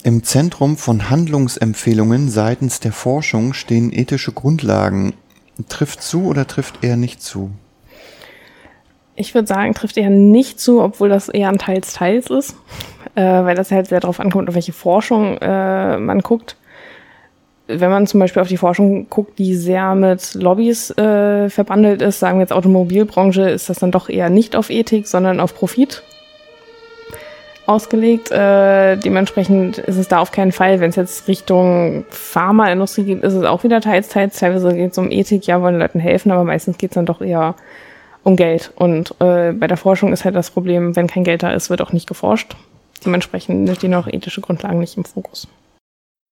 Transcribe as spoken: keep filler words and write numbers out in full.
Im Zentrum von Handlungsempfehlungen seitens der Forschung stehen ethische Grundlagen. Trifft zu oder trifft eher nicht zu? Ich würde sagen, trifft eher nicht zu, obwohl das eher ein Teils-Teils ist, äh, weil das halt sehr darauf ankommt, auf welche Forschung äh, man guckt. Wenn man zum Beispiel auf die Forschung guckt, die sehr mit Lobbys äh, verbandelt ist, sagen wir jetzt Automobilbranche, ist das dann doch eher nicht auf Ethik, sondern auf Profit ausgelegt. Äh, dementsprechend ist es da auf keinen Fall. Wenn es jetzt Richtung Pharmaindustrie geht, ist es auch wieder teils, teils. Teilweise geht es um Ethik, ja, wollen Leuten helfen, aber meistens geht es dann doch eher um Geld. Und äh, bei der Forschung ist halt das Problem, wenn kein Geld da ist, wird auch nicht geforscht. Dementsprechend stehen auch ethische Grundlagen nicht im Fokus.